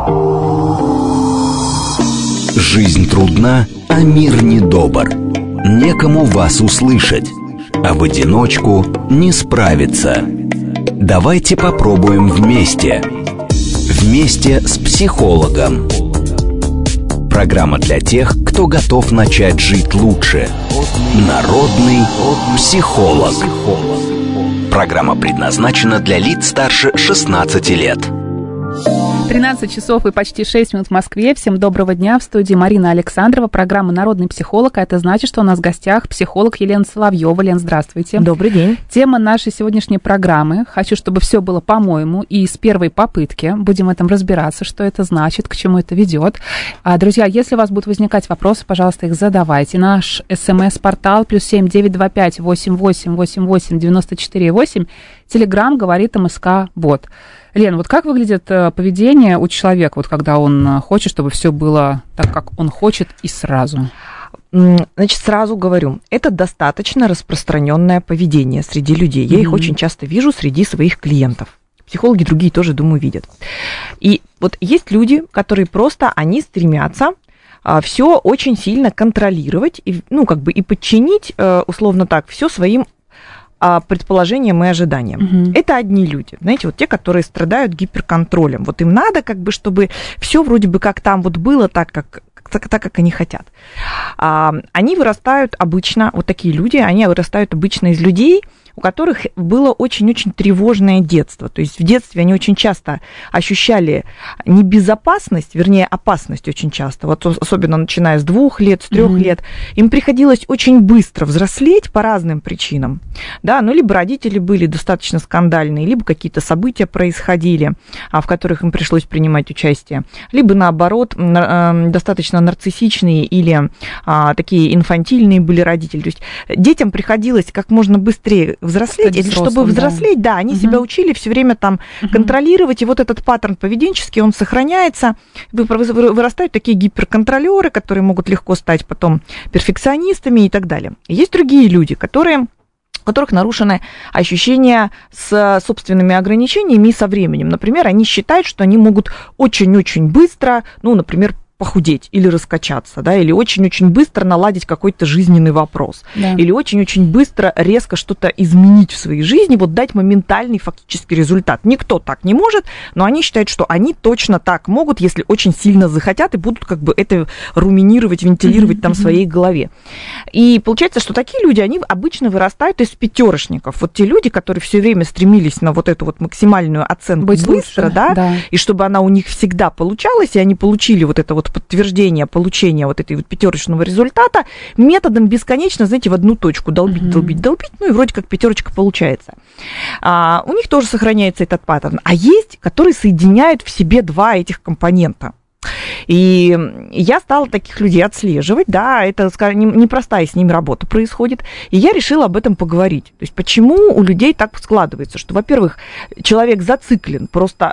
Жизнь трудна, а мир недобр. Некому вас услышать, а в одиночку не справиться. Давайте попробуем вместе. Вместе с психологом. Программа для тех, кто готов начать жить лучше. Народный психолог. Программа предназначена для лиц старше 16 лет. 13 часов и почти 6 минут в Москве. Всем доброго дня. В студии Марина Александрова, программа «Народный психолог». А это значит, что у нас в гостях психолог Елена Соловьева. Лен, здравствуйте. Добрый день. Тема нашей сегодняшней программы. Хочу, чтобы все было по-моему и с первой попытки. Будем в этом разбираться, что это значит, к чему это ведет. Друзья, если у вас будут возникать вопросы, пожалуйста, их задавайте. Наш СМС-портал +7 925 88 88 94 8. Телеграм говорит МСК-бот. Лен, вот как выглядит поведение у человека, вот когда он хочет, чтобы все было так, как он хочет, и сразу? Значит, сразу говорю, это достаточно распространенное поведение среди людей. Я их очень часто вижу среди своих клиентов. Психологи другие тоже, думаю, видят. И вот есть люди, которые просто, они стремятся все очень сильно контролировать и, и подчинить, условно так, все своим предположениям и ожиданиям. Это одни люди, знаете, вот те, которые страдают гиперконтролем. Вот им надо, чтобы все вроде бы как там вот было так, как они хотят. Они вырастают обычно, вот такие люди, они вырастают обычно из людей, у которых было очень-очень тревожное детство. То есть в детстве они очень часто ощущали небезопасность, вернее, опасность очень часто. Вот особенно начиная с 2 лет, с 3 лет. Им приходилось очень быстро взрослеть по разным причинам. Да, либо родители были достаточно скандальные, либо какие-то события происходили, в которых им пришлось принимать участие. Либо, наоборот, достаточно нарциссичные или такие инфантильные были родители. То есть детям приходилось как можно быстрее взрослеть, или чтобы взрослеть, да, они себя учили все время там контролировать, и вот этот паттерн поведенческий, он сохраняется, вырастают такие гиперконтролеры, которые могут легко стать потом перфекционистами и так далее. Есть другие люди, у которых нарушено ощущение с собственными ограничениями и со временем. Например, они считают, что они могут очень-очень быстро, например, похудеть или раскачаться, да, или очень-очень быстро наладить какой-то жизненный вопрос, да. Или очень-очень быстро резко что-то изменить в своей жизни, вот дать моментальный фактический результат. Никто так не может, но они считают, что они точно так могут, если очень сильно захотят, и будут это руминировать, вентилировать там в своей голове. И получается, что такие люди, они обычно вырастают из пятерочников. Вот те люди, которые все время стремились на вот эту вот максимальную оценку быть быстро, лучше, да, и чтобы она у них всегда получалась, и они получили вот это вот подтверждение получения вот этой вот пятерочного результата методом бесконечно, знаете, в одну точку долбить, и вроде как пятерочка получается. У них тоже сохраняется этот паттерн. А есть, которые соединяют в себе 2 этих компонента. И я стала таких людей отслеживать, да, это, скажем, непростая с ними работа происходит, и я решила об этом поговорить. То есть почему у людей так складывается, что, во-первых, человек зациклен, просто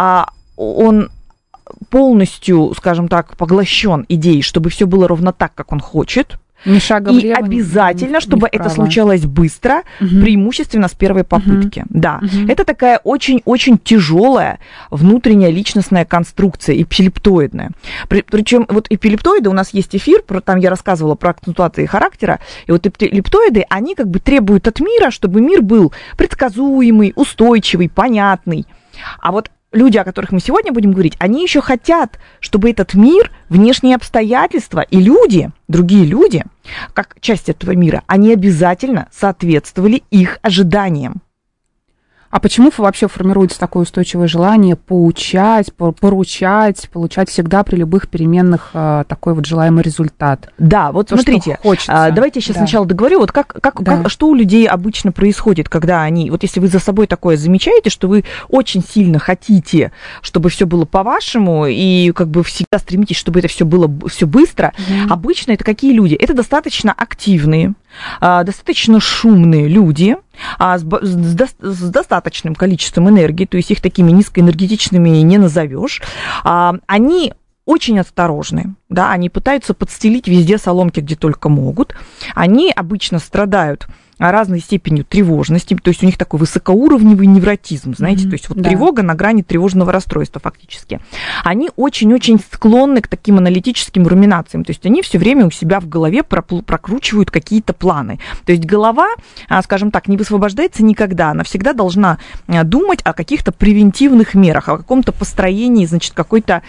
он полностью, скажем так, поглощен идеей, чтобы все было ровно так, как он хочет. Ни шага влево, и обязательно, чтобы это случалось быстро, преимущественно с первой попытки. Да, это такая очень-очень тяжелая внутренняя личностная конструкция, эпилептоидная. Причем вот эпилептоиды, у нас есть эфир, там я рассказывала про акцентуации характера, и вот эпилептоиды, они требуют от мира, чтобы мир был предсказуемый, устойчивый, понятный. А вот люди, о которых мы сегодня будем говорить, они еще хотят, чтобы этот мир, внешние обстоятельства и люди, другие люди, как часть этого мира, они обязательно соответствовали их ожиданиям. А почему вообще формируется такое устойчивое желание поучать, поручать, получать всегда при любых переменных такой вот желаемый результат? Да, вот смотрите, давайте я сейчас сначала договорю, вот что у людей обычно происходит, когда они, вот если вы за собой такое замечаете, что вы очень сильно хотите, чтобы все было по-вашему, и всегда стремитесь, чтобы это все было все быстро, обычно это какие люди? Это достаточно активные, достаточно шумные люди, с достаточным количеством энергии, то есть их такими низкоэнергетичными не назовешь. Они очень осторожны, да, они пытаются подстелить везде соломки, где только могут. Они обычно страдают разной степенью тревожности, то есть у них такой высокоуровневый невротизм, знаете, то есть вот тревога на грани тревожного расстройства фактически. Они очень-очень склонны к таким аналитическим руминациям, то есть они все время у себя в голове прокручивают какие-то планы. То есть голова, скажем так, не высвобождается никогда, она всегда должна думать о каких-то превентивных мерах, о каком-то построении, значит, какой-то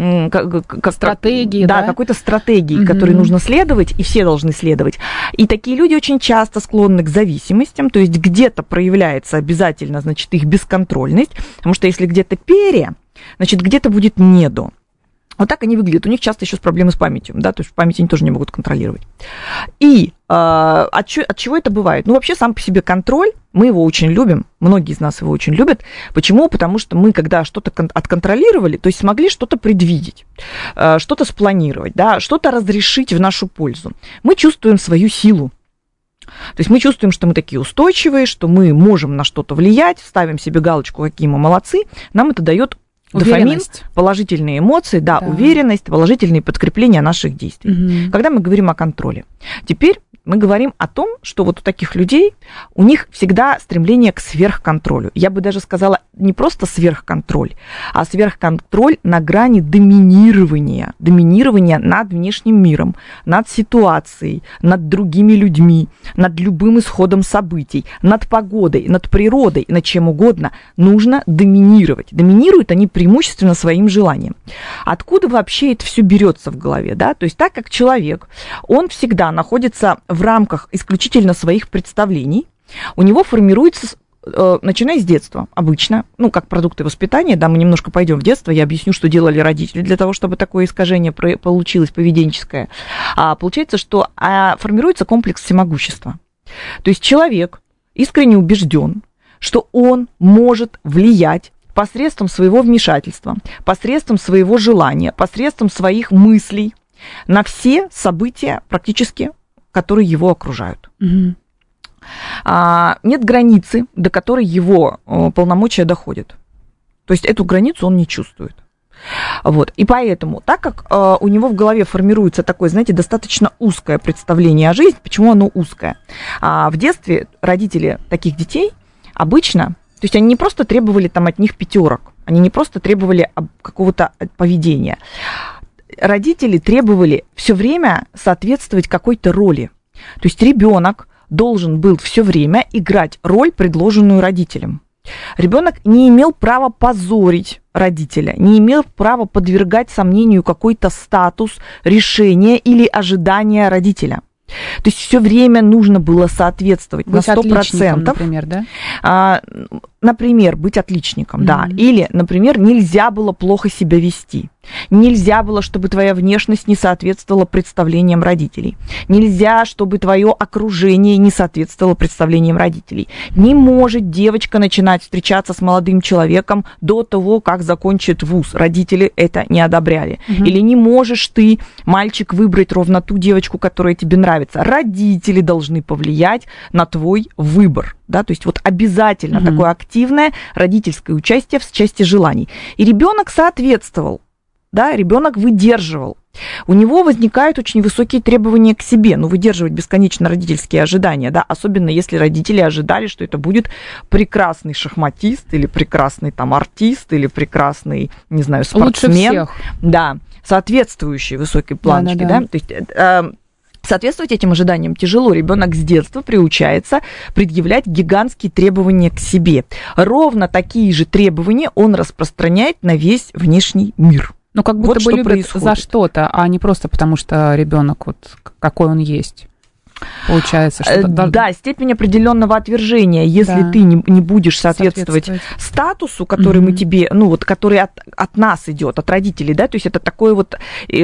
стратегии, да, какой-то стратегии, которой нужно следовать, и все должны следовать. И такие люди очень часто склонны к зависимостям, то есть где-то проявляется обязательно, значит, их бесконтрольность, потому что если где-то пере, значит, где-то будет недо. Вот так они выглядят. У них часто еще проблемы с памятью, да, то есть память они тоже не могут контролировать. И от чего это бывает? Ну, вообще, сам по себе контроль, мы его очень любим, многие из нас его очень любят. Почему? Потому что мы, когда что-то отконтролировали, то есть смогли что-то предвидеть, что-то спланировать, да, что-то разрешить в нашу пользу, мы чувствуем свою силу. То есть мы чувствуем, что мы такие устойчивые, что мы можем на что-то влиять, ставим себе галочку, какие мы молодцы, нам это дает дофамин, положительные эмоции, да, уверенность, положительные подкрепления наших действий. Когда мы говорим о контроле. Теперь мы говорим о том, что вот у таких людей, у них всегда стремление к сверхконтролю. Я бы даже сказала, не просто сверхконтроль, а сверхконтроль на грани доминирования над внешним миром, над ситуацией, над другими людьми, над любым исходом событий, над погодой, над природой, над чем угодно. Нужно доминировать. Доминируют они преимущественно своим желанием. Откуда вообще это все берется в голове? Да? То есть так как человек, он всегда находится в рамках исключительно своих представлений, у него формируется, начиная с детства, обычно, ну, как продукты воспитания, да, мы немножко пойдем в детство, я объясню, что делали родители для того, чтобы такое искажение получилось поведенческое. Получается, что формируется комплекс всемогущества. То есть человек искренне убежден, что он может влиять посредством своего вмешательства, посредством своего желания, посредством своих мыслей на все события практически, которые его окружают. Нет границы, до которой его полномочия доходят. То есть эту границу он не чувствует. Вот. И поэтому, так как у него в голове формируется такое, знаете, достаточно узкое представление о жизни, почему оно узкое? В детстве родители таких детей обычно, то есть они не просто требовали там от них пятерок, они не просто требовали какого-то поведения. Родители требовали все время соответствовать какой-то роли. То есть ребенок должен был все время играть роль, предложенную родителям. Ребенок не имел права позорить родителя, не имел права подвергать сомнению какой-то статус, решение или ожидания родителя. То есть все время нужно было соответствовать быть на 100%. Например, да? Например, быть отличником, да. Или, например, нельзя было плохо себя вести. Нельзя было, чтобы твоя внешность не соответствовала представлениям родителей. Нельзя, чтобы твое окружение не соответствовало представлениям родителей. Не может девочка начинать встречаться с молодым человеком до того, как закончит вуз. Родители это не одобряли. Или не можешь ты, мальчик, выбрать ровно ту девочку, которая тебе нравится. Родители должны повлиять на твой выбор. Да? То есть вот обязательно такое активное родительское участие в части желаний. И ребенок соответствовал. Да, ребенок выдерживал. У него возникают очень высокие требования к себе, выдерживать бесконечно родительские ожидания, да, особенно если родители ожидали, что это будет прекрасный шахматист или прекрасный там артист или прекрасный, не знаю, спортсмен. Лучше всех. Да, соответствующий высокой планочке, да. То есть соответствовать этим ожиданиям тяжело. Ребенок с детства приучается предъявлять гигантские требования к себе. Ровно такие же требования он распространяет на весь внешний мир. Ну, как будто бы любят происходит за что-то, а не просто потому, что ребенок вот какой он есть. Получается, что... Да, степень определенного отвержения. Если ты не будешь соответствовать статусу, который мы тебе, который от нас идет, от родителей, да, то есть это такое вот,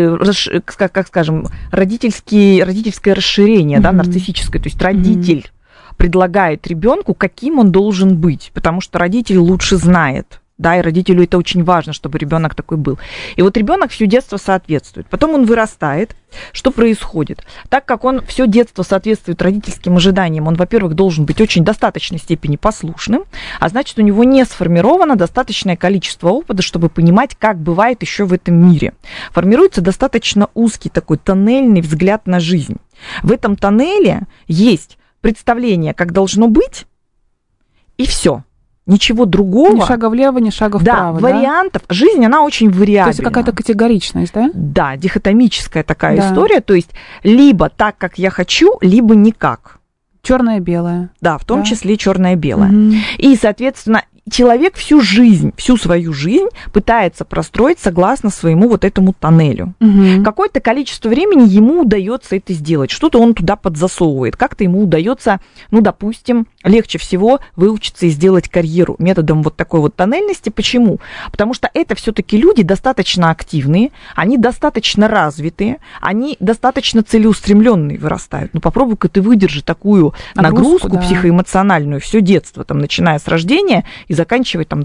как скажем, родительское расширение, да, нарциссическое. То есть родитель предлагает ребенку, каким он должен быть, потому что родитель лучше знает. Да, и родителю это очень важно, чтобы ребенок такой был. И вот ребенок все детство соответствует. Потом он вырастает. Что происходит? Так как он все детство соответствует родительским ожиданиям, он, во-первых, должен быть очень достаточной степени послушным, а значит, у него не сформировано достаточное количество опыта, чтобы понимать, как бывает еще в этом мире. Формируется достаточно узкий такой тоннельный взгляд на жизнь. В этом тоннеле есть представление, как должно быть, и все. Ничего другого. Ни шага влево, ни шага вправо. Да, вариантов. Жизнь, она очень вариабельна. То есть какая-то категоричность, да? Да, дихотомическая такая история. То есть либо так, как я хочу, либо никак. Черное-белое. Да, в том числе черное-белое. И, соответственно, человек всю свою жизнь пытается простроить согласно своему вот этому тоннелю. Какое-то количество времени ему удается это сделать, что-то он туда подзасовывает, как-то ему удается, ну, допустим, легче всего выучиться и сделать карьеру методом вот такой вот тоннельности. Почему? Потому что это все-таки люди достаточно активные, они достаточно развитые, они достаточно целеустремленные вырастают. Ну, попробуй-ка ты выдержи такую нагрузку психоэмоциональную все детство, там, начиная с рождения и заканчивая там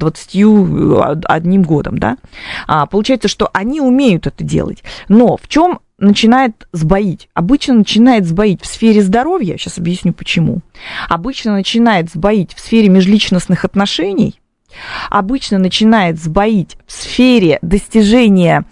21 годом, да. Получается, что они умеют это делать. Но в чем начинает сбоить? Обычно начинает сбоить в сфере здоровья, сейчас объясню почему. Обычно начинает сбоить в сфере межличностных отношений, обычно начинает сбоить в сфере достижения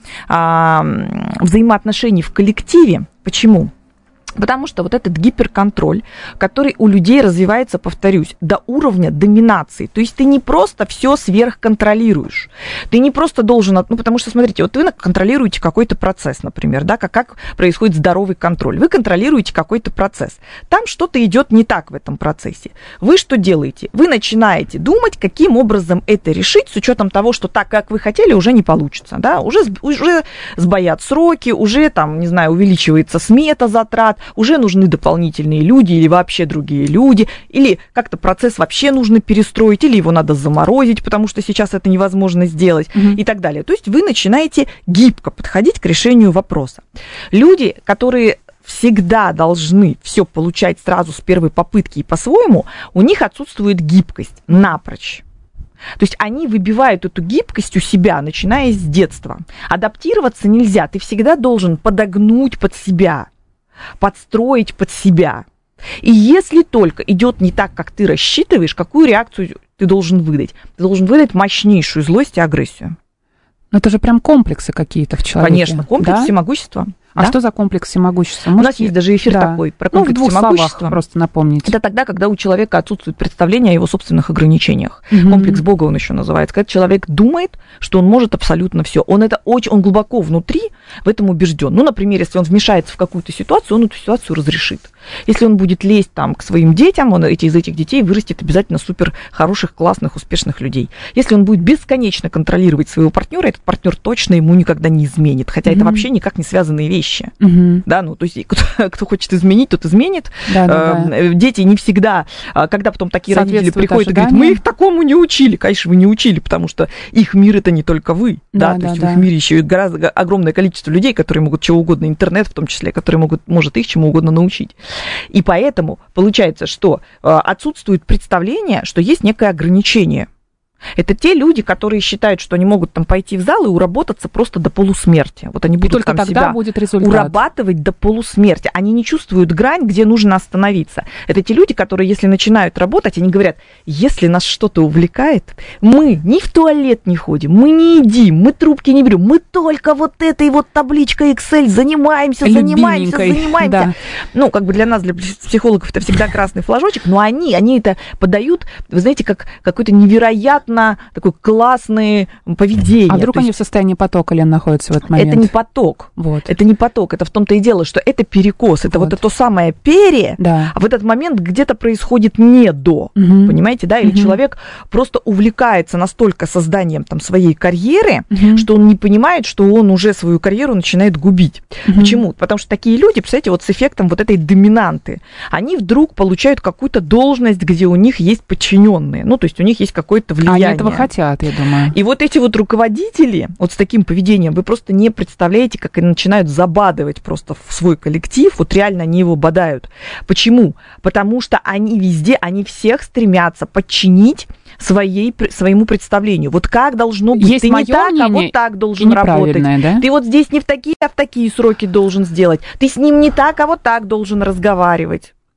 взаимоотношений в коллективе. Почему? Потому что вот этот гиперконтроль, который у людей развивается, повторюсь, до уровня доминации. То есть ты не просто все сверхконтролируешь. Ты не просто должен... Ну, потому что, смотрите, вот вы контролируете какой-то процесс, например, да, как происходит здоровый контроль. Вы контролируете какой-то процесс. Там что-то идет не так в этом процессе. Вы что делаете? Вы начинаете думать, каким образом это решить, с учетом того, что так, как вы хотели, уже не получится. Да? Уже сбоят сроки, уже, там, не знаю, увеличивается смета затрат, уже нужны дополнительные люди или вообще другие люди, или как-то процесс вообще нужно перестроить, или его надо заморозить, потому что сейчас это невозможно сделать, и так далее. То есть вы начинаете гибко подходить к решению вопроса. Люди, которые всегда должны все получать сразу с первой попытки и по-своему, у них отсутствует гибкость напрочь. То есть они выбивают эту гибкость у себя, начиная с детства. Адаптироваться нельзя, ты всегда должен подогнуть под себя, подстроить под себя. И если только идет не так, как ты рассчитываешь, какую реакцию ты должен выдать? Ты должен выдать мощнейшую злость и агрессию. Но это же прям комплексы какие-то в человеке. Конечно, комплекс всемогущества. А что за комплекс всемогущества? У нас есть даже эфир такой про комплекс всемогущества. в 2 словах просто напомнить. Это тогда, когда у человека отсутствует представление о его собственных ограничениях. Комплекс Бога он еще называется. Когда человек думает, что он может абсолютно все. Он глубоко внутри в этом убежден. Ну, например, если он вмешается в какую-то ситуацию, он эту ситуацию разрешит. Если он будет лезть там к своим детям, он из этих детей вырастет обязательно супер хороших, классных, успешных людей. Если он будет бесконечно контролировать своего партнера, этот партнер точно ему никогда не изменит. Хотя это вообще никак не связанные вещи. Да, ну, то есть кто хочет изменить, тот изменит. Дети не всегда, когда потом такие родители приходят и говорят, мы их такому не учили. Конечно, вы не учили, потому что их мир это не только вы. То есть в их мире еще и гораздо огромное количество людей, которые могут чего угодно, интернет в том числе, который может их чему угодно научить. И поэтому получается, что отсутствует представление, что есть некое ограничение. Это те люди, которые считают, что они могут там пойти в зал и уработаться просто до полусмерти. Вот они будут только там тогда себя будет результат. Урабатывать до полусмерти. Они не чувствуют грань, где нужно остановиться. Это те люди, которые, если начинают работать, они говорят, если нас что-то увлекает, мы ни в туалет не ходим, мы не едим, мы трубки не берем, мы только вот этой вот табличкой Excel занимаемся. Да. Ну, как бы для нас, для психологов, это всегда красный флажочек, но они это подают, вы знаете, как какой-то невероятно такое классное поведение. А вдруг они в состоянии потока, Лен, находятся в этот момент? Это не поток. Вот. Это не поток. Это в том-то и дело, что это перекос. Это вот это самое пере, а в этот момент где-то происходит не до. Понимаете, да? Или человек просто увлекается настолько созданием там своей карьеры, что он не понимает, что он уже свою карьеру начинает губить. Почему? Потому что такие люди, представляете, вот с эффектом вот этой доминанты, они вдруг получают какую-то должность, где у них есть подчиненные. Ну, то есть у них есть какое-то влияние. Они этого хотят, я думаю. И вот эти вот руководители, вот с таким поведением, вы просто не представляете, как они начинают забадывать просто в свой коллектив, вот реально они его бодают. Почему? Потому что они везде, они всех стремятся подчинить своему представлению. Вот как должно быть. Есть ты не так, мнение, а вот так должен работать. Да? Ты вот здесь не в такие, а в такие сроки должен сделать. Ты с ним не так, а вот так должен разговаривать.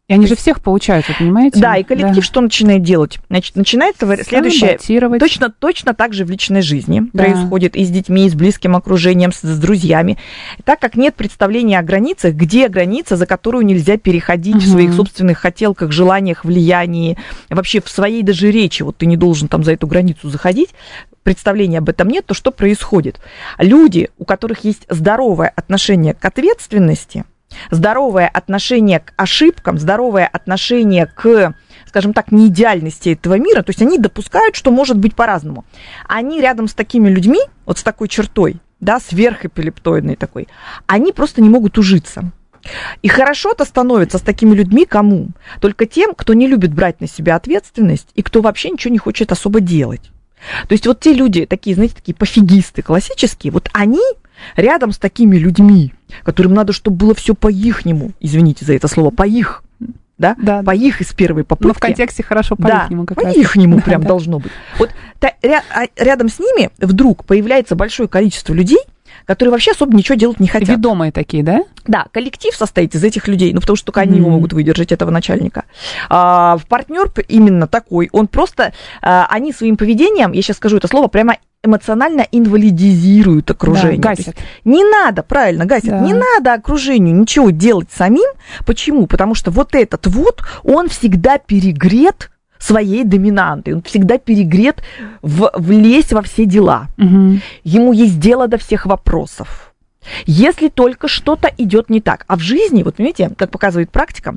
И они же всех получают, вы понимаете? Да, и коллектив что начинает делать? Значит, начинается следующее. Точно так же в личной жизни происходит и с детьми, и с близким окружением, с друзьями. Так как нет представления о границах, где граница, за которую нельзя переходить в своих собственных хотелках, желаниях, влиянии, вообще в своей даже речи, вот ты не должен там за эту границу заходить, представления об этом нет, то что происходит? Люди, у которых есть здоровое отношение к ответственности, здоровое отношение к ошибкам, здоровое отношение к, скажем так, неидеальности этого мира, то есть они допускают, что может быть по-разному. Они рядом с такими людьми, вот с такой чертой, да, сверхэпилептоидной такой, они просто не могут ужиться. И хорошо-то становится с такими людьми кому? Только тем, кто не любит брать на себя ответственность и кто вообще ничего не хочет особо делать. То есть вот те люди, такие, знаете, такие пофигисты классические, вот они рядом с такими людьми, которым надо, чтобы было все по-ихнему, извините за это слово, по-их, да? По их из первой попытки. Но в контексте хорошо по-ихнему как раз. По-ихнему прям должно быть. Вот рядом с ними вдруг появляется большое количество людей, которые вообще особо ничего делать не хотят. Ведомые такие, да? Да, коллектив состоит из этих людей, ну, потому что только они его могут выдержать, этого начальника. Партнер именно такой, он просто, они своим поведением, я сейчас скажу это слово, прямо эмоционально инвалидизируют окружение. Да, гасят. Не надо, правильно, гасят, да. Не надо окружению ничего делать самим. Почему? Потому что вот этот вот, он всегда перегрет своей доминантой, он всегда перегрет влезть во все дела. Ему есть дело до всех вопросов. Если только что-то идет не так. А в жизни, вот понимаете, как показывает практика,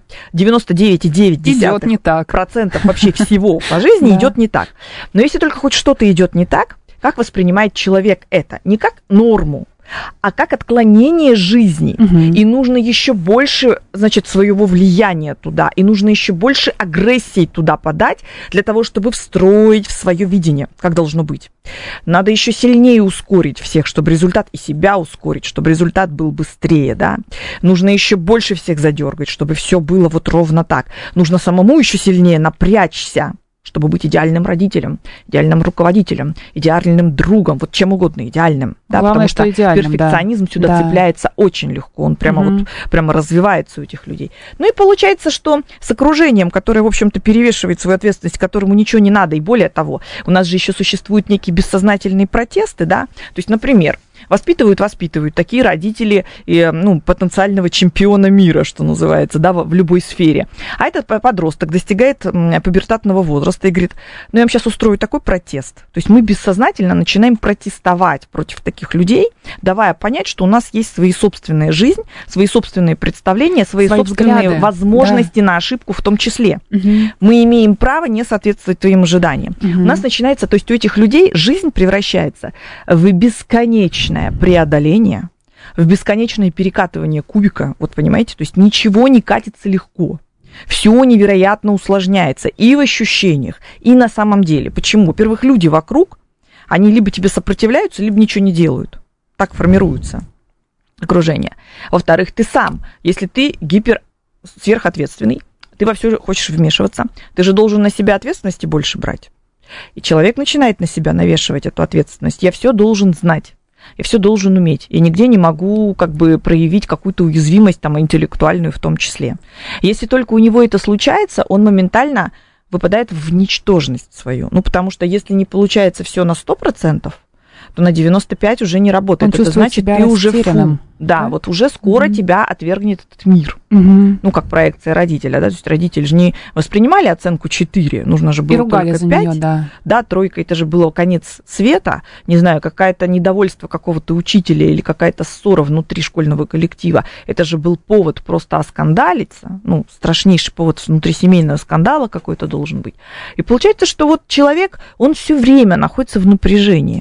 99,9% вообще всего по жизни идет не так. Но если только хоть что-то идет не так, как воспринимает человек это? Не как норму, а как отклонение жизни. И нужно еще больше, значит, своего влияния туда, и нужно еще больше агрессии туда подать для того, чтобы встроить в свое видение, как должно быть. Надо еще сильнее ускорить всех, чтобы результат, и себя ускорить, чтобы результат был быстрее, да. Нужно еще больше всех задергать, чтобы все было вот ровно так. Нужно самому еще сильнее напрячься, чтобы быть идеальным родителем, идеальным руководителем, идеальным другом, вот чем угодно идеальным. Да, главное, потому что перфекционизм сюда цепляется очень легко, он прямо прямо развивается у этих людей. Ну и получается, что с окружением, которое, в общем-то, перевешивает свою ответственность, которому ничего не надо, и более того, у нас же еще существуют некие бессознательные протесты, да, то есть, например, воспитывают такие родители потенциального чемпиона мира, что называется, да, в любой сфере. А этот подросток достигает пубертатного возраста и говорит, я вам сейчас устрою такой протест. То есть мы бессознательно начинаем протестовать против таких людей, давая понять, что у нас есть свои собственные жизнь, свои собственные представления, свои собственные взгляды, возможности на ошибку в том числе. Мы имеем право не соответствовать твоим ожиданиям. У нас начинается, то есть у этих людей жизнь превращается в бесконечное преодоление, в бесконечное перекатывание кубика, вот понимаете, то есть ничего не катится легко. Все невероятно усложняется и в ощущениях, и на самом деле. Почему? Во-первых, люди вокруг, они либо тебе сопротивляются, либо ничего не делают. Так формируется окружение. Во-вторых, ты сам, если ты сверхответственный, ты во все хочешь вмешиваться, ты же должен на себя ответственности больше брать. И человек начинает на себя навешивать эту ответственность. Я все должен знать. Я все должен уметь. Я нигде не могу проявить какую-то уязвимость, интеллектуальную в том числе. Если только у него это случается, он моментально выпадает в ничтожность свою. Потому что если не получается все на 100%, то на 95% уже не работает. Он это значит, ты уже фу. Да, вот уже скоро тебя отвергнет этот мир. Как проекция родителя, да, то есть родители же не воспринимали оценку 4, нужно же было только 5. Неё, да, 3, это же было конец света, не знаю, какое-то недовольство какого-то учителя или какая-то ссора внутри школьного коллектива, это же был повод просто оскандалиться, страшнейший повод внутрисемейного скандала какой-то должен быть. И получается, что вот человек, он все время находится в напряжении.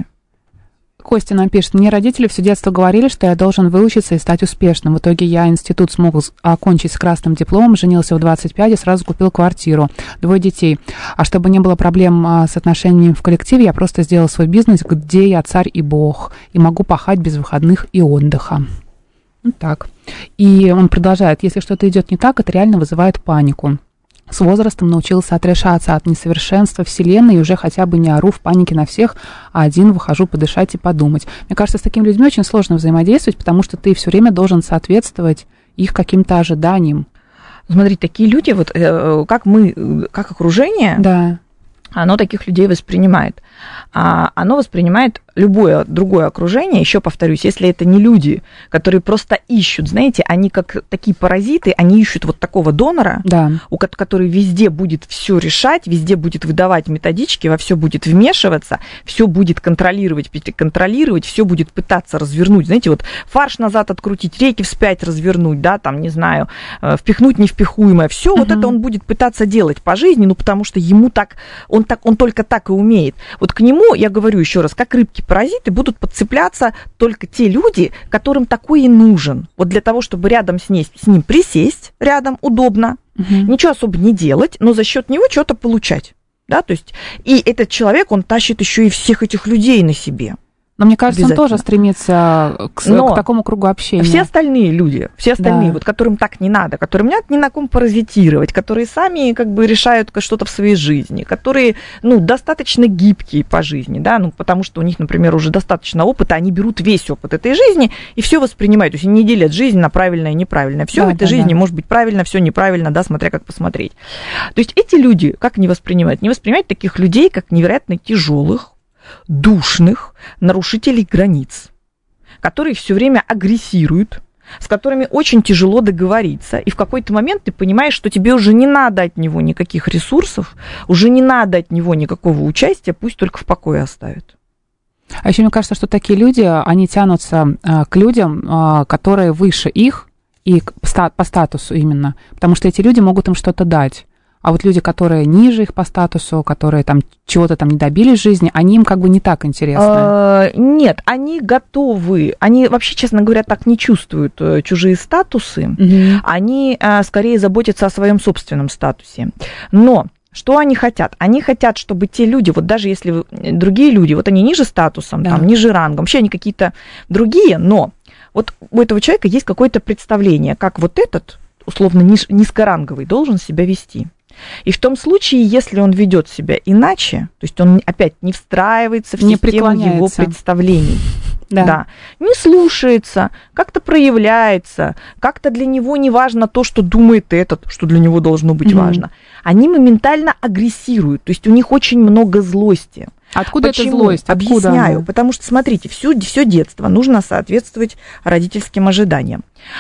Костя нам пишет, мне родители все детство говорили, что я должен выучиться и стать успешным. В итоге я институт смог окончить с красным дипломом, женился в 25 и сразу купил квартиру, 2 детей. А чтобы не было проблем с отношениями в коллективе, я просто сделал свой бизнес, где я царь и бог, и могу пахать без выходных и отдыха. Вот так. И он продолжает, если что-то идет не так, это реально вызывает панику. С возрастом научился отрешаться от несовершенства Вселенной и уже хотя бы не ору в панике на всех, а один выхожу подышать и подумать. Мне кажется, с такими людьми очень сложно взаимодействовать, потому что ты все время должен соответствовать их каким-то ожиданиям. Смотрите, такие люди, вот как окружение, да. Оно таких людей воспринимает. Оно воспринимает любое другое окружение, еще повторюсь, если это не люди, которые просто ищут, знаете, они как такие паразиты, они ищут вот такого донора, да. который везде будет все решать, везде будет выдавать методички, во все будет вмешиваться, все будет контролировать, все будет пытаться развернуть, знаете, вот фарш назад открутить, рейки вспять развернуть, да, там, не знаю, впихнуть невпихуемое, все вот это он будет пытаться делать по жизни, ну, потому что ему он только так и умеет. Вот к нему, я говорю еще раз, как рыбки-паразиты, будут подцепляться только те люди, которым такой и нужен. Вот для того, чтобы рядом с ним присесть, рядом удобно, ничего особо не делать, но за счет него что-то получать. Да? То есть, и этот человек, он тащит еще и всех этих людей на себе. Но мне кажется, он тоже стремится к такому кругу общения. Все остальные люди, вот, которым так не надо, которым нет ни на ком паразитировать, которые сами как бы решают что-то в своей жизни, которые, достаточно гибкие по жизни, да, потому что у них, например, уже достаточно опыта, они берут весь опыт этой жизни и все воспринимают, то есть они не делят жизнь на правильное и неправильное. Все в этой жизни может быть правильно, все неправильно, да, смотря как посмотреть. То есть эти люди как не воспринимают? Не воспринимают таких людей как невероятно тяжелых, душных нарушителей границ, которые все время агрессируют, с которыми очень тяжело договориться. И в какой-то момент ты понимаешь, что тебе уже не надо от него никаких ресурсов, уже не надо от него никакого участия, пусть только в покое оставит. А еще мне кажется, что такие люди, они тянутся к людям, которые выше их, и по статусу именно, потому что эти люди могут им что-то дать. А вот люди, которые ниже их по статусу, которые там чего-то там не добились в жизни, они им как бы не так интересны. Нет, они готовы. Они вообще, честно говоря, так не чувствуют чужие статусы. Они скорее заботятся о своем собственном статусе. Но что они хотят? Они хотят, чтобы те люди, вот даже если другие люди, вот они ниже статусом, там, ниже рангом, вообще они какие-то другие, но вот у этого человека есть какое-то представление, как вот этот, условно, низкоранговый должен себя вести. И в том случае, если он ведет себя иначе, то есть он опять не встраивается в систему его представлений, не слушается, как-то проявляется, как-то для него не важно то, что думает этот, что для него должно быть важно, они моментально агрессируют, то есть у них очень много злости. Откуда Почему? эта злость? Объясняю. Потому что, смотрите, все детство нужно соответствовать родительским ожиданиям.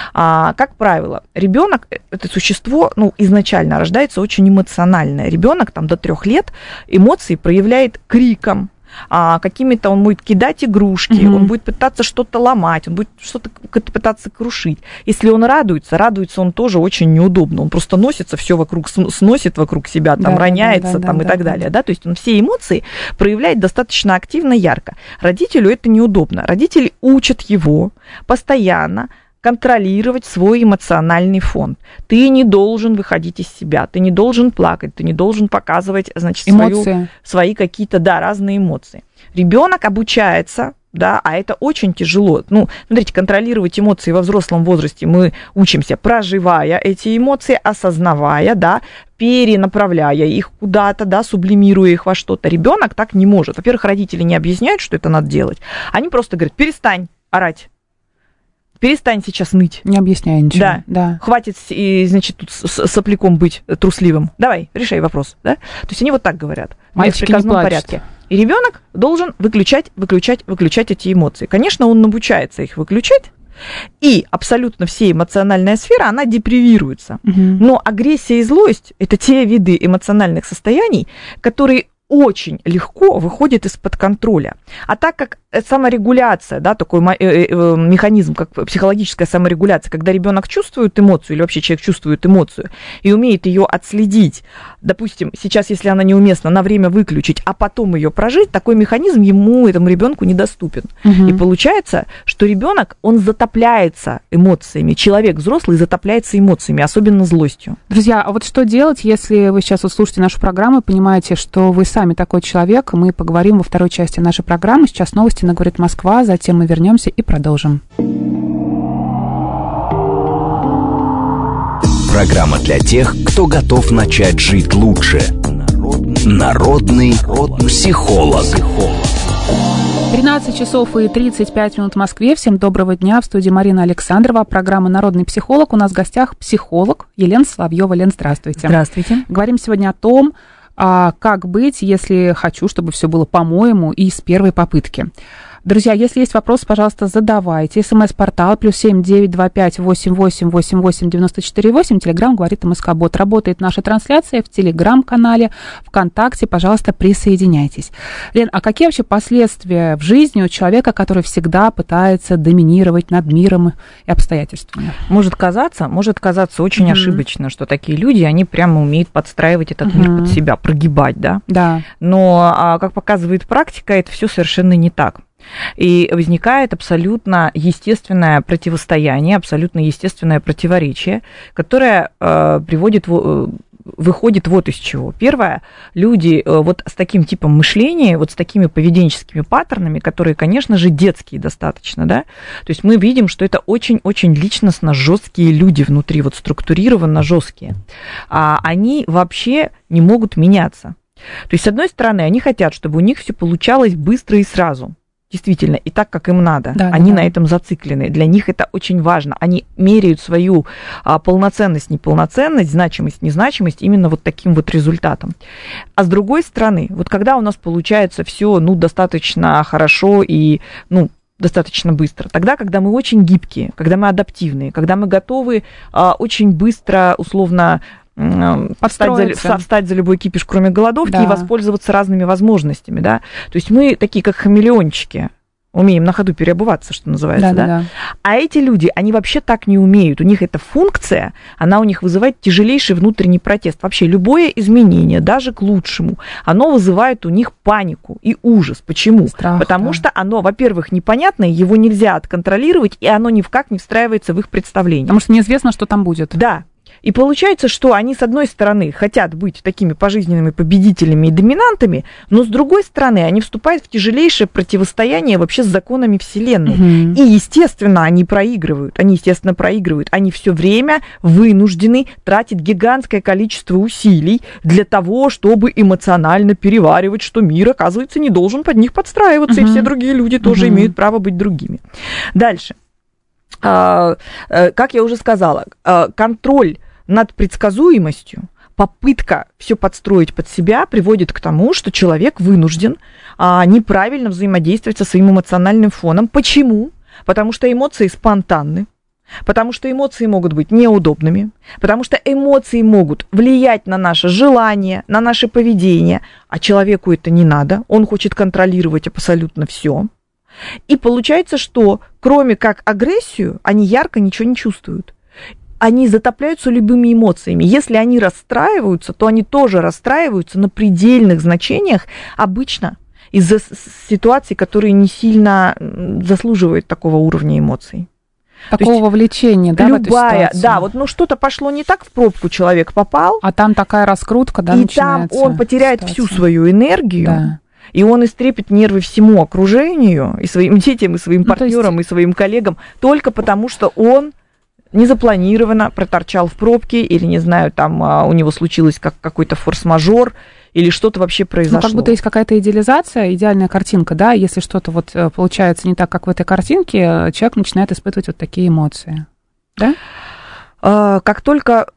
Как правило, ребенок, это существо, изначально рождается очень эмоциональное. Ребенок там до 3 лет эмоции проявляет криком, какими-то он будет кидать игрушки, он будет пытаться что-то ломать, он будет что-то пытаться крушить. Если он радуется он тоже очень неудобно. Он просто носится, все вокруг сносит вокруг себя, там роняется и так далее. Да? То есть он все эмоции проявляет достаточно активно, ярко. Родителю это неудобно. Родители учат его постоянно контролировать свой эмоциональный фон. Ты не должен выходить из себя, ты не должен плакать, ты не должен показывать, значит, свои какие-то, разные эмоции. Ребенок обучается, а это очень тяжело. Смотрите, контролировать эмоции во взрослом возрасте мы учимся, проживая эти эмоции, осознавая, перенаправляя их куда-то, сублимируя их во что-то. Ребенок так не может. Во-первых, родители не объясняют, что это надо делать. Они просто говорят: перестань орать. Перестань сейчас ныть. Не объясняя ничего. Да. Хватит, значит, тут сопляком быть трусливым. Давай, решай вопрос. Да? То есть они вот так говорят. Мальчики в приказном порядке. И ребенок должен выключать эти эмоции. Конечно, он обучается их выключать, и абсолютно все эмоциональная сфера, она депривируется. Но агрессия и злость – это те виды эмоциональных состояний, которые очень легко выходит из-под контроля. А так как саморегуляция, такой механизм, как психологическая саморегуляция, когда ребенок чувствует эмоцию, или вообще человек чувствует эмоцию и умеет ее отследить, допустим, сейчас, если она неуместна, на время выключить, а потом ее прожить, такой механизм этому ребенку недоступен. И получается, что ребенок, он затопляется эмоциями, человек взрослый затопляется эмоциями, особенно злостью. Друзья, а вот что делать, если вы сейчас слушаете нашу программу и понимаете, что вы сами такой человек? Мы поговорим во второй части нашей программы. Сейчас новости на «Говорит Москва», затем мы вернемся и продолжим. Программа для тех, кто готов начать жить лучше. Народный психолог. 13 часов и 35 минут в Москве. Всем доброго дня. В студии Марина Александрова. Программа «Народный психолог». У нас в гостях психолог Елена Соловьева. Лен, здравствуйте. Здравствуйте. Говорим сегодня о том, как быть, если хочу, чтобы все было по-моему и с первой попытки. Друзья, если есть вопросы, пожалуйста, задавайте. СМС-портал +7 925 88 88 94 8. Телеграм говорит МСК-бот. Работает наша трансляция в Телеграм-канале, ВКонтакте. Пожалуйста, присоединяйтесь. Лен, а какие вообще последствия в жизни у человека, который всегда пытается доминировать над миром и обстоятельствами? Может казаться очень ошибочно, что такие люди, они прямо умеют подстраивать этот мир под себя, прогибать, да? Да. Но, как показывает практика, это все совершенно не так. И возникает абсолютно естественное противостояние, абсолютно естественное противоречие, которое выходит вот из чего. Первое, люди вот с таким типом мышления, вот с такими поведенческими паттернами, которые, конечно же, детские достаточно, да, то есть мы видим, что это очень-очень личностно жесткие люди внутри, вот структурированно жесткие, они вообще не могут меняться. То есть, с одной стороны, они хотят, чтобы у них все получалось быстро и сразу. Действительно, и так, как им надо. Да, они да. на этом зациклены. Для них это очень важно. Они меряют свою полноценность, неполноценность, значимость, незначимость именно вот таким вот результатом. А с другой стороны, вот когда у нас получается все, достаточно хорошо и, достаточно быстро. Тогда, когда мы очень гибкие, когда мы адаптивные, когда мы готовы очень быстро, условно, встать за любой кипиш, кроме голодовки, да, и воспользоваться разными возможностями, да. То есть мы такие, как хамелеончики, умеем на ходу переобуваться, что называется, да. А эти люди, они вообще так не умеют. У них эта функция, она у них вызывает тяжелейший внутренний протест. Вообще любое изменение, даже к лучшему, оно вызывает у них панику и ужас. Почему? Страх, потому что оно, во-первых, непонятное, его нельзя отконтролировать, и оно никак не встраивается в их представление. Потому что неизвестно, что там будет. Да. И получается, что они, с одной стороны, хотят быть такими пожизненными победителями и доминантами, но с другой стороны, они вступают в тяжелейшее противостояние вообще с законами Вселенной. И, естественно, они проигрывают. Они все время вынуждены тратить гигантское количество усилий для того, чтобы эмоционально переваривать, что мир, оказывается, не должен под них подстраиваться, и все другие люди тоже имеют право быть другими. Дальше. Как я уже сказала, контроль над предсказуемостью, попытка все подстроить под себя приводит к тому, что человек вынужден неправильно взаимодействовать со своим эмоциональным фоном. Почему? Потому что эмоции спонтанны, потому что эмоции могут быть неудобными, потому что эмоции могут влиять на наше желание, на наше поведение, а человеку это не надо, он хочет контролировать абсолютно все. И получается, что кроме как агрессию, они ярко ничего не чувствуют. Они затопляются любыми эмоциями. Если они расстраиваются, то они тоже расстраиваются на предельных значениях, обычно из-за ситуаций, которые не сильно заслуживают такого уровня эмоций. Такого вовлечения, да, любая, в эту ситуацию? Да, вот что-то пошло не так, в пробку человек попал. А там такая раскрутка, да, и начинается. И там он потеряет ситуация. всю свою энергию. Да. И он истрепит нервы всему окружению, и своим детям, и своим партнерам, и своим коллегам, только потому, что он незапланированно проторчал в пробке, или, не знаю, там у него случилось какой-то форс-мажор, или что-то вообще произошло. Как будто есть какая-то идеализация, идеальная картинка, да, если что-то вот получается не так, как в этой картинке, человек начинает испытывать вот такие эмоции, да? Как только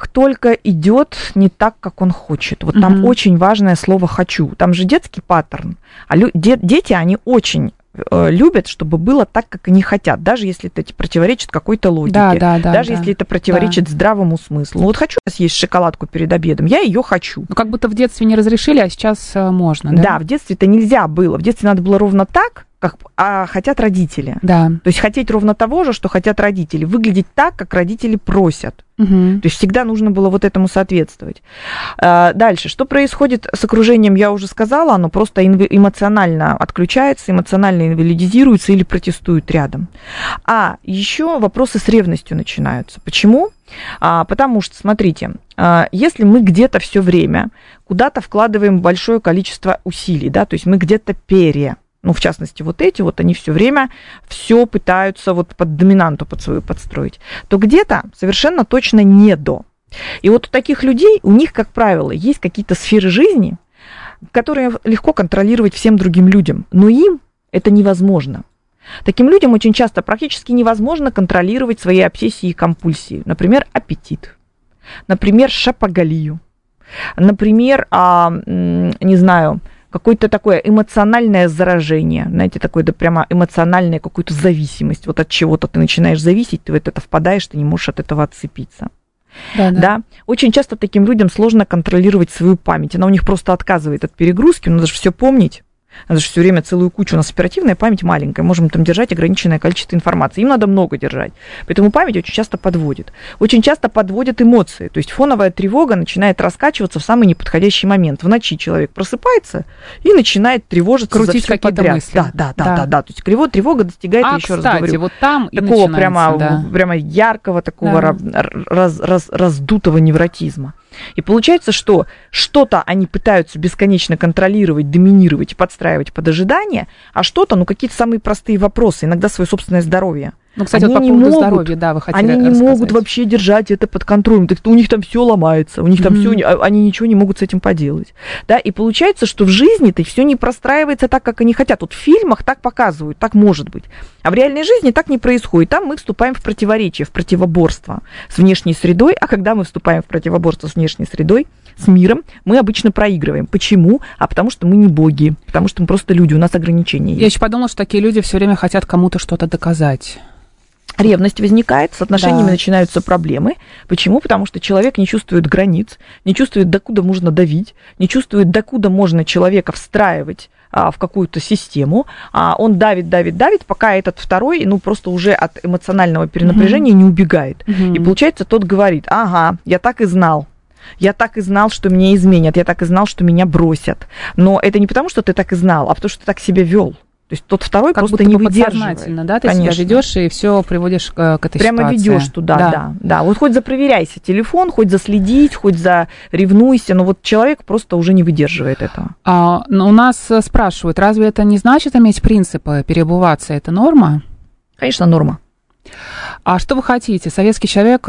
идет не так, как он хочет. Вот там очень важное слово «хочу». Там же детский паттерн. А дети, они очень любят, чтобы было так, как они хотят, даже если это противоречит какой-то логике, даже если это противоречит здравому смыслу. Вот хочу съесть шоколадку перед обедом, я ее хочу. Ну, как будто в детстве не разрешили, а сейчас можно, да? Да, в детстве это нельзя было. В детстве надо было ровно так, как хотят родители. Да. То есть хотеть ровно того же, что хотят родители. Выглядеть так, как родители просят. То есть всегда нужно было вот этому соответствовать. Дальше. Что происходит с окружением, я уже сказала, оно просто эмоционально отключается, эмоционально инвалидизируется или протестует рядом. А еще вопросы с ревностью начинаются. Почему? Потому что, смотрите, если мы где-то все время куда-то вкладываем большое количество усилий, да, то есть мы где-то в частности, вот эти, вот они все время все пытаются вот под доминанту под свою подстроить, то где-то совершенно точно не до. И вот у таких людей, у них, как правило, есть какие-то сферы жизни, которые легко контролировать всем другим людям, но им Это невозможно. Таким людям очень часто практически невозможно контролировать свои обсессии и компульсии. Например, аппетит. Например, шопоголию. Например, не знаю, какое-то такое эмоциональное заражение. Знаете, такое да, прямо эмоциональная какую-то зависимость. Вот от чего-то ты начинаешь зависеть, ты в это впадаешь, ты не можешь от этого отцепиться. Да. Очень часто таким людям сложно контролировать свою память. Она у них просто отказывает от перегрузки, надо же все помнить. Надо же все время целую кучу. У нас оперативная память маленькая, можем там держать ограниченное количество информации. Им надо много держать. Поэтому память очень часто подводит. Очень часто подводят эмоции. То есть фоновая тревога начинает раскачиваться в самый неподходящий момент. В ночи человек просыпается и начинает тревожиться крутить за все какие-то подряд. мысли. Да. То есть тревога достигает, я еще раз говорю, вот там такого прямо яркого, такого раздутого невротизма. И получается, что что-то они пытаются бесконечно контролировать, доминировать и подстраивать под ожидания, а что-то, какие-то самые простые вопросы, иногда свое собственное здоровье. Кстати, вот по поводу здоровья, да, вы хотели рассказать. Они не могут вообще держать это под контролем. Так у них там все ломается, у них там все, они ничего не могут с этим поделать. Да, и получается, что в жизни-то все не простраивается так, как они хотят. Вот в фильмах так показывают, так может быть. А в реальной жизни так не происходит. Там мы вступаем в противоречие, в противоборство с внешней средой. А когда мы вступаем в противоборство с внешней средой, с миром, мы обычно проигрываем. Почему? А потому что мы не боги, потому что мы просто люди, у нас ограничения есть. Я еще подумала, что такие люди все время хотят кому-то что-то доказать. Ревность возникает, с отношениями начинаются проблемы. Почему? Потому что человек не чувствует границ, не чувствует, докуда можно давить, не чувствует, докуда можно человека встраивать в какую-то систему. Он давит, пока этот второй, просто уже от эмоционального перенапряжения не убегает. И получается, тот говорит: ага, я так и знал. Я так и знал, что меня изменят, я так и знал, что меня бросят. Но это не потому, что ты так и знал, а потому, что ты так себя вел. То есть тот второй как просто не выдерживает. Подсознательно, да, ты себя ведешь и все приводишь к этой прямо ситуации. Прямо ведешь туда, да. Вот хоть запроверяйся телефон, хоть заследить, хоть заревнуйся, но вот человек просто уже не выдерживает этого. У нас спрашивают, разве это не значит иметь принципы, переобуваться? Это норма? Конечно, норма. А что вы хотите? Советский человек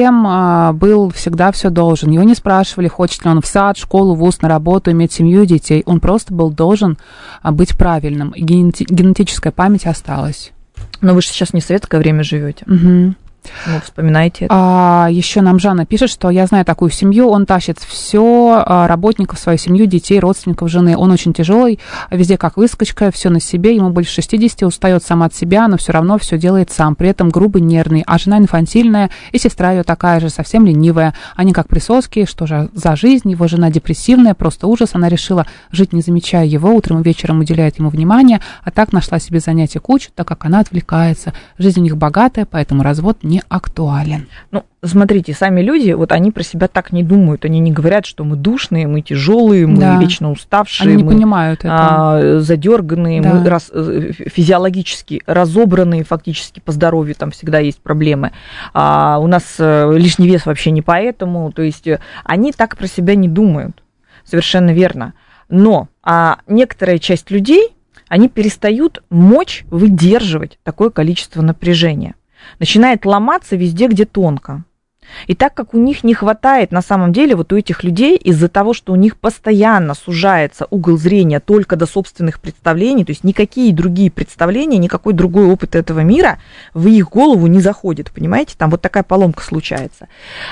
всем был всегда все должен. Его не спрашивали, хочет ли он в сад, школу, вуз, на работу, иметь семью, детей. Он просто был должен быть правильным. И генетическая память осталась. Но вы же сейчас не в советское время живете. Угу. Вспоминайте это. Еще нам Жанна пишет, что я знаю такую семью, он тащит все, работников, свою семью, детей, родственников жены. Он очень тяжелый, везде как выскочка, все на себе, ему больше 60, устает сам от себя, но все равно все делает сам, при этом грубый, нервный, а жена инфантильная, и сестра ее такая же, совсем ленивая. Они как присоски, что же за жизнь, его жена депрессивная, просто ужас, она решила жить, не замечая его, утром и вечером уделяет ему внимание, а так нашла себе занятия кучу, так как она отвлекается. Жизнь у них богатая, поэтому развод не актуален. Смотрите, сами люди, они про себя так не думают. Они не говорят, что мы душные, мы тяжелые, мы вечно уставшие. Они не понимают это. Задерганные, мы физиологически разобранные, фактически по здоровью, там всегда есть проблемы. У нас лишний вес вообще не поэтому. То есть они так про себя не думают. Совершенно верно. Но некоторая часть людей, они перестают мочь выдерживать такое количество напряжения. Начинает ломаться везде, где тонко. И так как у них не хватает, на самом деле, у этих людей, из-за того, что у них постоянно сужается угол зрения только до собственных представлений, то есть никакие другие представления, никакой другой опыт этого мира в их голову не заходит, понимаете? Там такая поломка случается.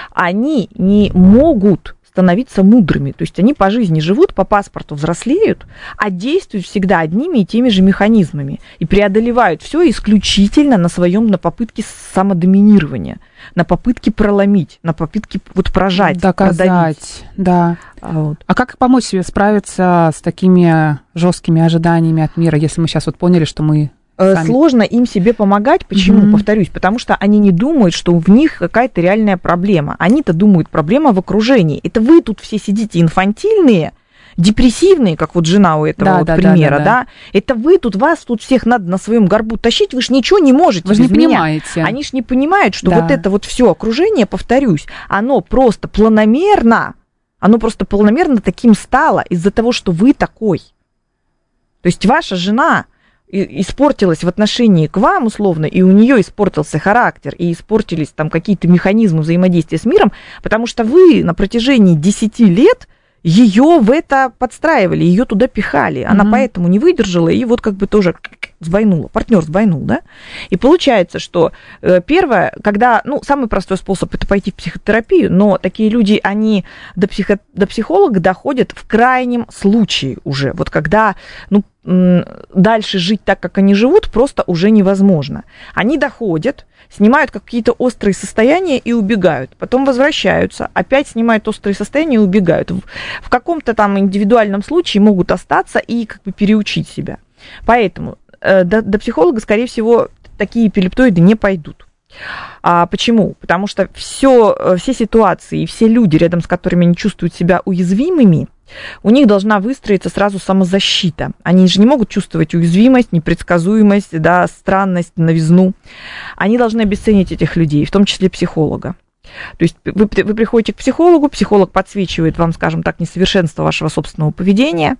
Они не могут становиться мудрыми. То есть они по жизни живут, по паспорту взрослеют, а действуют всегда одними и теми же механизмами. И преодолевают все исключительно на попытке самодоминирования, на попытке проломить, на попытке прожать, доказать, продавить. Да. А как помочь себе справиться с такими жесткими ожиданиями от мира, если мы сейчас поняли, что мы сами... Сложно им себе помогать. Почему? Повторюсь, потому что они не думают, что в них какая-то реальная проблема. Они-то думают, проблема в окружении. Это вы тут все сидите инфантильные, депрессивные, как жена у этого примера, да? Это вас тут всех надо на своем горбу тащить, вы же ничего не можете. Вы же не понимаете. Они же не понимают, что это все окружение, повторюсь, оно просто планомерно таким стало из-за того, что вы такой. То есть ваша жена испортилась в отношении к вам, условно, и у нее испортился характер, и испортились там какие-то механизмы взаимодействия с миром, потому что вы на протяжении 10 лет ее в это подстраивали, ее туда пихали. Она поэтому не выдержала и вот как бы тоже сбойнула, партнер сбойнул, да? И получается, что первое, когда, самый простой способ это пойти в психотерапию, но такие люди, они до психолога доходят в крайнем случае уже. Вот когда, дальше жить так, как они живут, просто уже невозможно. Они доходят, снимают какие-то острые состояния и убегают. Потом возвращаются, опять снимают острые состояния и убегают. В каком-то там индивидуальном случае могут остаться и как бы переучить себя. Поэтому до психолога, скорее всего, такие эпилептоиды не пойдут. Почему? Потому что все ситуации и все люди, рядом с которыми они чувствуют себя уязвимыми, у них должна выстроиться сразу самозащита. Они же не могут чувствовать уязвимость, непредсказуемость, да, странность, новизну. Они должны обесценить этих людей, в том числе психолога. То есть вы приходите к психологу, психолог подсвечивает вам, скажем так, несовершенство вашего собственного поведения,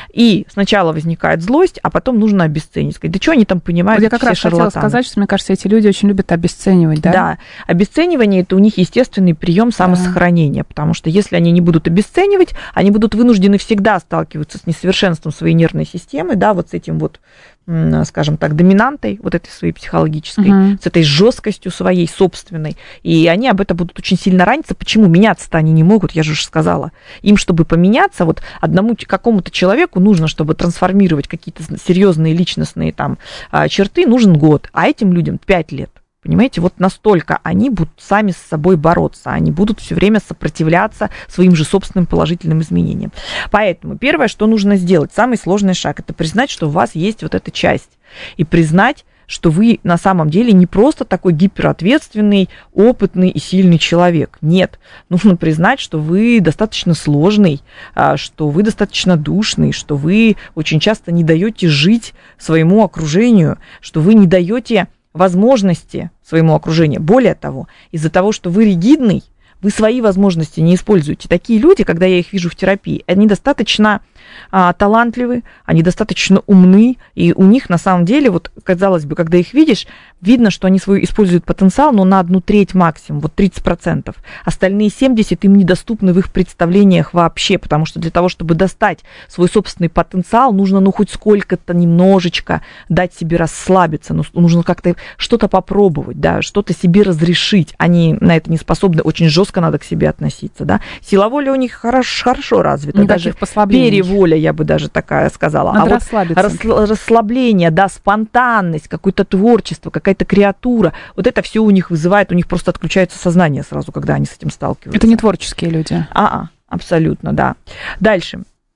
и сначала возникает злость, а потом нужно обесценить. Сказать, да что они там понимают, я как раз хотела сказать, что, мне кажется, эти люди очень любят обесценивать, да? Да, обесценивание – это у них естественный прием самосохранения, потому что если они не будут обесценивать, они будут вынуждены всегда сталкиваться с несовершенством своей нервной системы, да, вот с этим вот, скажем так, доминантой вот этой своей психологической, с этой жесткостью своей собственной, и они об этом будут очень сильно раниться. Почему? Меняться-то они не могут, я же уже сказала. Им, чтобы поменяться, вот одному какому-то человеку нужно, чтобы трансформировать какие-то серьезные личностные там черты, нужен год, а этим людям 5 лет. Понимаете, вот настолько они будут сами с собой бороться, они будут все время сопротивляться своим же собственным положительным изменениям. Поэтому первое, что нужно сделать, самый сложный шаг, это признать, что у вас есть вот эта часть, и признать, что вы на самом деле не просто такой гиперответственный, опытный и сильный человек. Нет, нужно признать, что вы достаточно сложный, что вы достаточно душный, что вы очень часто не даете жить своему окружению, что вы не даете возможности своему окружению. Более того, из-за того, что вы ригидный, вы свои возможности не используете. Такие люди, когда я их вижу в терапии, они достаточно талантливы, они достаточно умны, и у них на самом деле, вот казалось бы, когда их видишь, видно, что они свой используют потенциал, но на 1/3 максимум, вот 30%. Остальные 70% им недоступны в их представлениях вообще, потому что для того, чтобы достать свой собственный потенциал, нужно, хоть сколько-то немножечко дать себе расслабиться, нужно как-то что-то попробовать, да, что-то себе разрешить. Они на это не способны, очень жестко надо к себе относиться, да. Сила воли у них хорошо развита, даже переволя, я бы даже такая сказала. Надо расслабление, да, спонтанность, какое-то творчество, какая-то креатура, вот это все у них вызывает, у них просто отключается сознание сразу, когда они с этим сталкиваются. Это не творческие люди. Абсолютно, да. Дальше.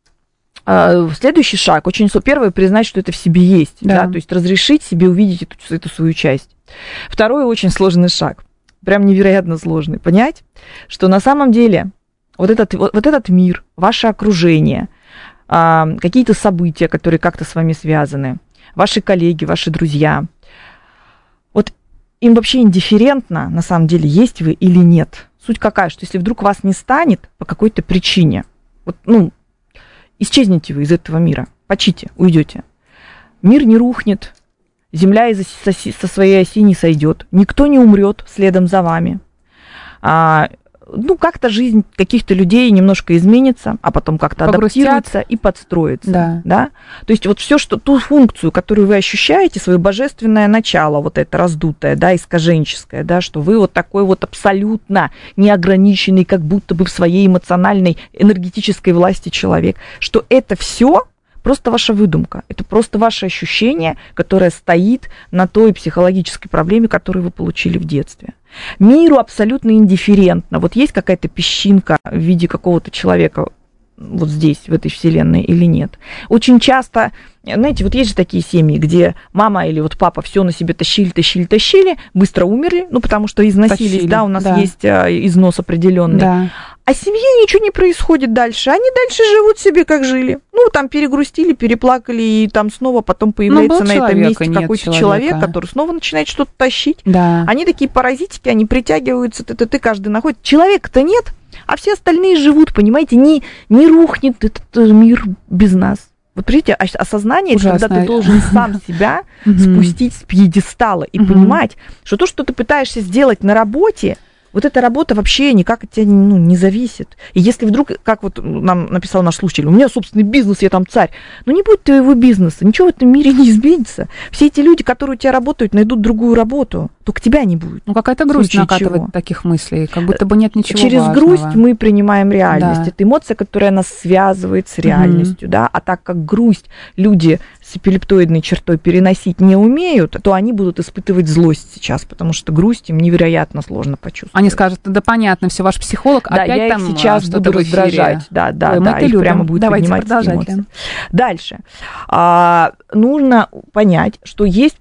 Следующий шаг, первый, признать, что это в себе есть, да, то есть разрешить себе увидеть эту свою часть. Второй очень сложный шаг, прям невероятно сложный, понять, что на самом деле вот этот мир, ваше окружение, какие-то события, которые как-то с вами связаны, ваши коллеги, ваши друзья, вот им вообще индифферентно, на самом деле, есть вы или нет. Суть какая, что если вдруг вас не станет по какой-то причине, исчезнете вы из этого мира, почите, уйдете. Мир не рухнет, земля со своей оси не сойдет, никто не умрет следом за вами. Как-то жизнь каких-то людей немножко изменится, а потом как-то адаптируется и подстроится. Да? То есть вот все, ту функцию, которую вы ощущаете, свое божественное начало, вот это раздутое, да, искаженческое, да, что вы вот такой вот абсолютно неограниченный, как будто бы в своей эмоциональной, энергетической власти человек, что это все просто ваша выдумка, это просто ваше ощущение, которое стоит на той психологической проблеме, которую вы получили в детстве. Миру абсолютно индифферентно. Вот есть какая-то песчинка в виде какого-то человека вот здесь, в этой вселенной, или нет. Очень часто, знаете, вот есть же такие семьи, где мама или вот папа все на себе тащили, быстро умерли, потому что износились, у нас есть износ определенный. Да. А в семье ничего не происходит дальше. Они дальше живут себе, как жили. Там перегрустили, переплакали, и там снова потом появляется на этом месте какой-то человек, который снова начинает что-то тащить. Да. Они такие паразитики, они притягиваются, ты каждый находит. Человека-то нет, а все остальные живут, понимаете, не рухнет этот мир без нас. Вот видите, осознание, когда ты должен сам себя спустить с пьедестала и понимать, что то, что ты пытаешься сделать на работе, Вот эта работа вообще никак от тебя не зависит. И если вдруг, как вот нам написал наш слушатель, у меня собственный бизнес, я там царь. Не будет твоего бизнеса, ничего в этом мире не изменится. Все эти люди, которые у тебя работают, найдут другую работу, только тебя не будет. Какая-то грусть накатывает таких мыслей, как будто бы нет ничего Через важного. грусть мы принимаем реальность. Да. Это эмоция, которая нас связывает с реальностью, да. А так как грусть люди с эпилептоидной чертой переносить не умеют, то они будут испытывать злость сейчас, потому что грусть им невероятно сложно почувствовать. Они скажут, да понятно, все, ваш психолог да, опять я там их сейчас буду раздражать. Да, их любим. Прямо будет Давайте поднимать продолжать, эмоции. Дальше. Нужно понять, что есть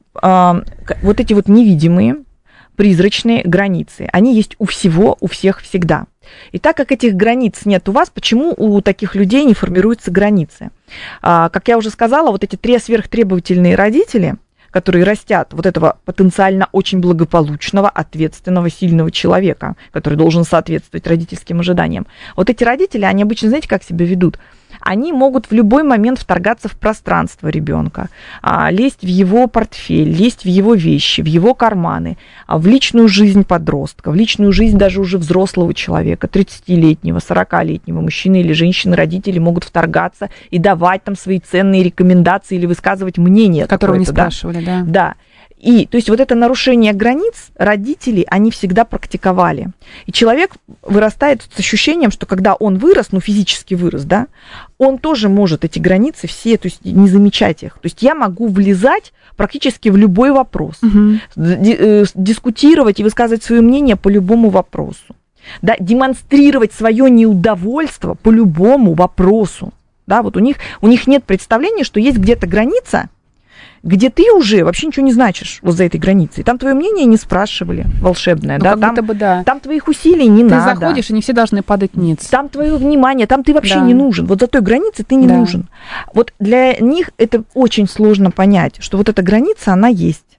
вот эти вот невидимые, призрачные границы. Они есть у всего, у всех всегда. И так как этих границ нет у вас, почему у таких людей не формируются границы? Как я уже сказала, вот эти 3 сверхтребовательные родители, которые растят вот этого потенциально очень благополучного, ответственного, сильного человека, который должен соответствовать родительским ожиданиям. Вот эти родители, они обычно, знаете, как себя ведут? Они могут в любой момент вторгаться в пространство ребенка, лезть в его портфель, лезть в его вещи, в его карманы, в личную жизнь подростка, в личную жизнь даже уже взрослого человека, 30-летнего, 40-летнего мужчины или женщины, родители могут вторгаться и давать там свои ценные рекомендации или высказывать мнение. Которого не спрашивали, да? Да. И, то есть, вот это нарушение границ родители, они всегда практиковали. И человек вырастает с ощущением, что когда он вырос, физически вырос, да, он тоже может эти границы все, то есть, не замечать их. То есть, я могу влезать практически в любой вопрос, дискутировать и высказывать свое мнение по любому вопросу, да, демонстрировать свое неудовольство по любому вопросу. Да, вот у них нет представления, что есть где-то граница, где ты уже вообще ничего не значишь вот за этой границей. Там твое мнение не спрашивали, волшебное, да? Там твоих усилий не надо. Ты заходишь, и не все должны падать ниц. Там твое внимание, там ты вообще не нужен. Вот за той границей ты не нужен. Вот для них это очень сложно понять, что вот эта граница, она есть.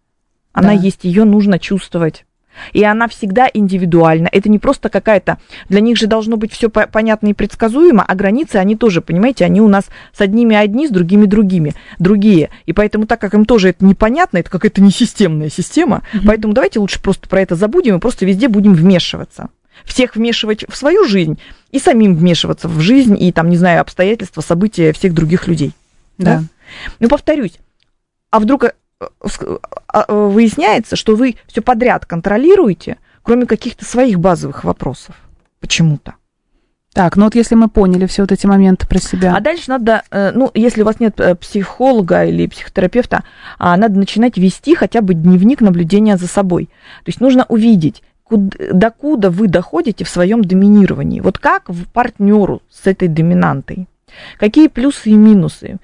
Она есть, ее нужно чувствовать. И она всегда индивидуальна. Это не просто какая-то... Для них же должно быть все понятно и предсказуемо, а границы, они тоже, понимаете, они у нас с одними одни, с другими другие. И поэтому, так как им тоже это непонятно, это какая-то несистемная система, поэтому давайте лучше просто про это забудем и просто везде будем вмешиваться. Всех вмешивать в свою жизнь и самим вмешиваться в жизнь и, там, не знаю, обстоятельства, события всех других людей. Да? Повторюсь, а вдруг... выясняется, что вы все подряд контролируете, кроме каких-то своих базовых вопросов. Почему-то. Так, вот если мы поняли все вот эти моменты про себя. А дальше надо, если у вас нет психолога или психотерапевта, надо начинать вести хотя бы дневник наблюдения за собой. То есть нужно увидеть, докуда вы доходите в своем доминировании. Вот как в партнеру с этой доминантой. Какие плюсы и минусы?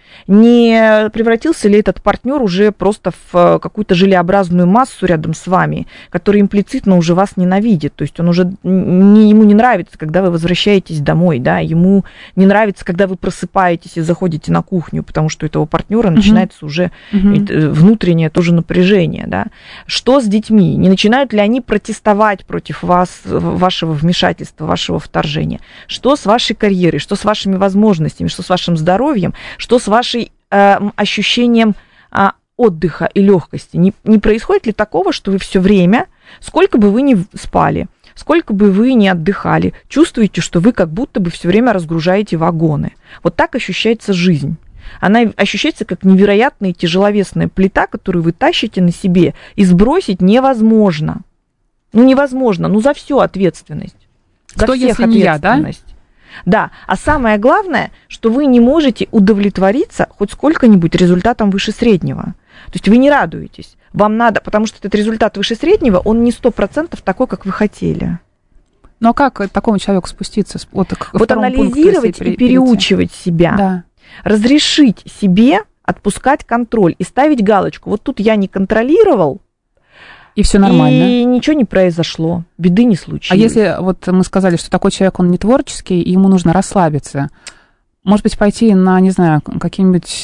Не превратился ли этот партнер уже просто в какую-то желеобразную массу рядом с вами, которая имплицитно уже вас ненавидит? То есть он уже ему не нравится, когда вы возвращаетесь домой, да? Ему не нравится, когда вы просыпаетесь и заходите на кухню, потому что у этого партнера начинается уже внутреннее тоже напряжение, да? Что с детьми? Не начинают ли они протестовать против вас, вашего вмешательства, вашего вторжения? Что с вашей карьерой? Что с вашими возможностями? Что с вашим здоровьем, что с вашим ощущением отдыха и легкости. Не происходит ли такого, что вы все время, сколько бы вы ни спали, сколько бы вы ни отдыхали, чувствуете, что вы как будто бы все время разгружаете вагоны? Вот так ощущается жизнь. Она ощущается как невероятная тяжеловесная плита, которую вы тащите на себе, и сбросить невозможно. Невозможно, за всю ответственность. Кто, если не я, да? Да, а самое главное, что вы не можете удовлетвориться хоть сколько-нибудь результатом выше среднего. То есть вы не радуетесь. Вам надо, потому что этот результат выше среднего, он не 100% такой, как вы хотели. А как такому человеку спуститься? Вот анализировать и переучивать себя. Да. Разрешить себе отпускать контроль и ставить галочку. Вот тут я не контролировал, и все нормально. И ничего не произошло, беды не случилось. А если вот мы сказали, что такой человек, он не творческий, и ему нужно расслабиться, может быть, пойти на, не знаю, какие-нибудь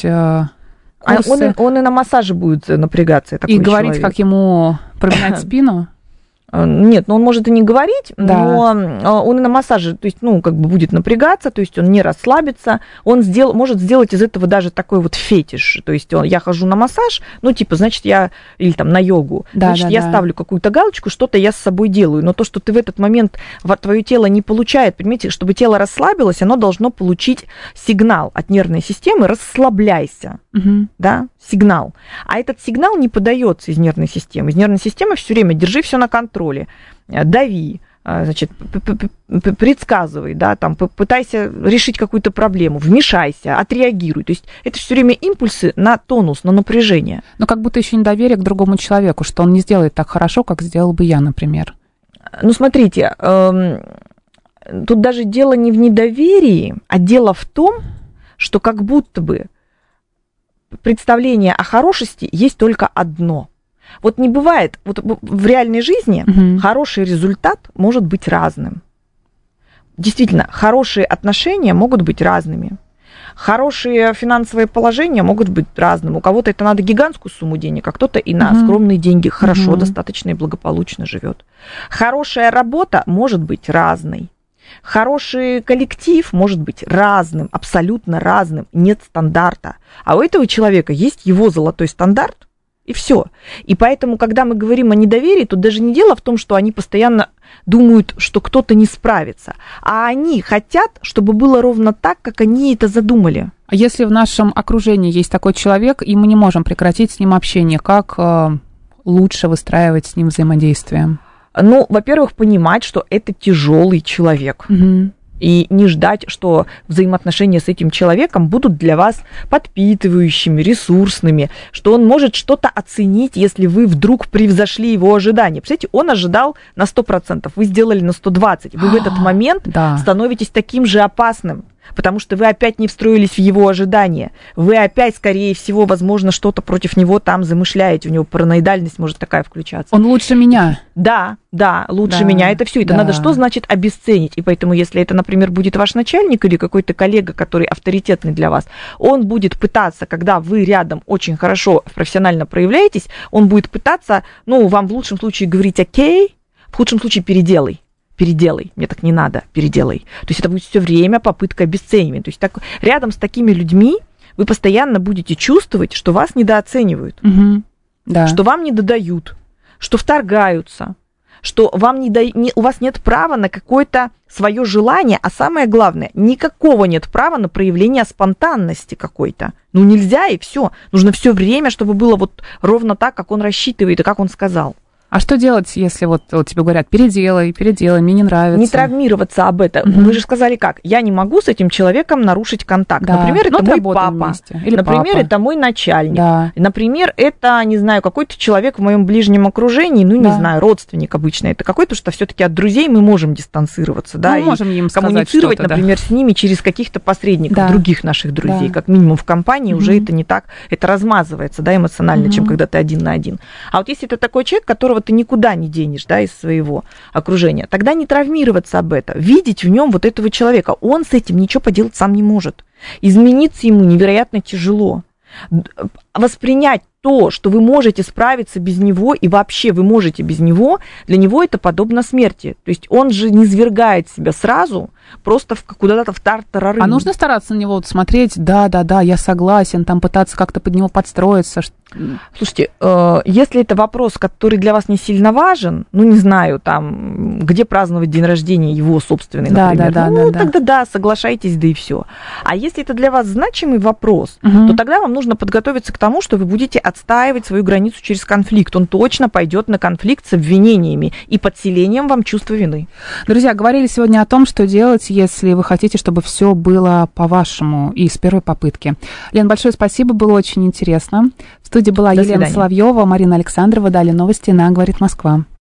курсы? Он и на массаже будет напрягаться. И говорить, как ему проминать спину? Нет, но он может и не говорить, Да. но он и на массаже, то есть, будет напрягаться, то есть он не расслабится, он может сделать из этого даже такой вот фетиш, то есть я хожу на массаж, значит, или там на йогу, значит, я ставлю какую-то галочку, что-то я с собой делаю, но то, что ты в этот момент, твое тело не получает, понимаете, чтобы тело расслабилось, оно должно получить сигнал от нервной системы, расслабляйся, да, сигнал. А этот сигнал не подается из нервной системы. Из нервной системы все время держи все на контроле, дави, значит, предсказывай, да, там, пытайся решить какую-то проблему, вмешайся, отреагируй. То есть это все время импульсы на тонус, на напряжение. Но как будто еще недоверие к другому человеку, что он не сделает так хорошо, как сделал бы я, например. Смотрите, тут даже дело не в недоверии, а дело в том, что как будто бы представление о хорошести есть только одно. Вот не бывает, вот в реальной жизни хороший результат может быть разным. Действительно, хорошие отношения могут быть разными. Хорошие финансовые положения могут быть разным. У кого-то это надо гигантскую сумму денег, а кто-то и на скромные деньги хорошо, достаточно и благополучно живет. Хорошая работа может быть разной. Хороший коллектив может быть разным, абсолютно разным, нет стандарта. А у этого человека есть его золотой стандарт, и все. И поэтому, когда мы говорим о недоверии, тут даже не дело в том, что они постоянно думают, что кто-то не справится, а они хотят, чтобы было ровно так, как они это задумали. А если в нашем окружении есть такой человек, и мы не можем прекратить с ним общение, как лучше выстраивать с ним взаимодействие? Во-первых, понимать, что это тяжелый человек. И не ждать, что взаимоотношения с этим человеком будут для вас подпитывающими, ресурсными, что он может что-то оценить, если вы вдруг превзошли его ожидания. Представляете, он ожидал на 100%, вы сделали на 120%. Вы в этот момент становитесь таким же опасным, потому что вы опять не встроились в его ожидания. Вы опять, скорее всего, возможно, что-то против него там замышляете. У него параноидальность может такая включаться. Он лучше меня. Да, лучше меня. Это все. Это надо что значит обесценить. И поэтому, если это, например, будет ваш начальник или какой-то коллега, который авторитетный для вас, он будет пытаться, когда вы рядом очень хорошо профессионально проявляетесь, он будет пытаться, вам в лучшем случае говорить «окей», в худшем случае «переделай». Мне так не надо, переделай. То есть это будет все время попытка обесценивания. То есть рядом с такими людьми вы постоянно будете чувствовать, что вас недооценивают, что вам не додают, что вторгаются, что у вас нет права на какое-то свое желание, а самое главное, никакого нет права на проявление спонтанности какой-то. Нельзя, и все. Нужно все время, чтобы было вот ровно так, как он рассчитывает и как он сказал. А что делать, если вот тебе говорят, переделай, мне не нравится? Не травмироваться об этом. Вы же сказали как? Я не могу с этим человеком нарушить контакт. Да. Например, это мой папа. Например, это мой начальник. Да. Например, это, не знаю, какой-то человек в моем ближнем окружении, не знаю, родственник обычно. Это какой-то, что все-таки от друзей мы можем дистанцироваться, да, мы можем им коммуницировать, например, с ними через каких-то посредников, других наших друзей. Как минимум в компании уже это не так, это размазывается, да, эмоционально, чем когда ты один на один. А вот если это такой человек, которого ты никуда не денешь, да, из своего окружения, тогда не травмироваться об этом, видеть в нем вот этого человека. Он с этим ничего поделать сам не может. Измениться ему невероятно тяжело. Воспринять то, что вы можете справиться без него, и вообще вы можете без него, для него это подобно смерти. То есть он же не свергает себя сразу, просто куда-то в тартарары. А нужно стараться на него смотреть, да, я согласен, там пытаться как-то под него подстроиться? Слушайте, если это вопрос, который для вас не сильно важен, не знаю, там, где праздновать день рождения его собственный, например, тогда соглашайтесь, да и все. А если это для вас значимый вопрос, то тогда вам нужно подготовиться к тому, что вы будете отстаивать свою границу через конфликт. Он точно пойдет на конфликт с обвинениями и подселением вам чувства вины. Друзья, говорили сегодня о том, что делать, если вы хотите, чтобы все было по-вашему и с первой попытки. Лен, большое спасибо, было очень интересно. В студии была Елена Соловьева, Марина Александрова. Далее новости на «Говорит Москва».